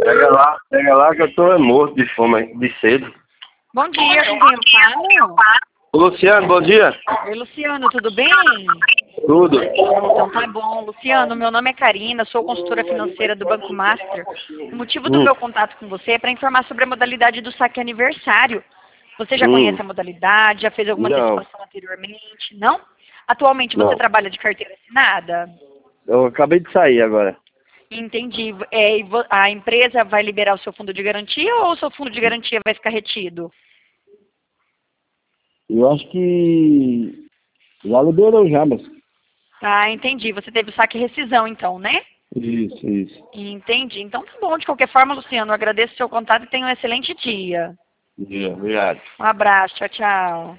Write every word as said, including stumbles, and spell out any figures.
Pega lá, pega lá que eu tô morto de fome, de cedo. Bom dia, com quem eu falo? Ô, Luciano, bom dia. Oi, Luciano, tudo bem? Tudo. Então tá bom. Luciano, meu nome é Karina, sou consultora financeira do Banco Master. O motivo do Hum, meu contato com você é para informar sobre a modalidade do saque aniversário. Você já hum, conhece a modalidade? Já fez alguma não, antecipação anteriormente? Não? Atualmente você não. trabalha de carteira assinada? Eu acabei de sair agora. Entendi. É, e vo- a empresa vai liberar o seu fundo de garantia ou o seu fundo de garantia vai ficar retido? Eu acho que já liberou já, mas... Ah, entendi. Você teve o saque e rescisão, então, né? Isso, isso. Entendi. Então tá bom. De qualquer forma, Luciano, eu agradeço o seu contato e tenha um excelente dia. Dia, obrigado. Um abraço. Tchau, tchau.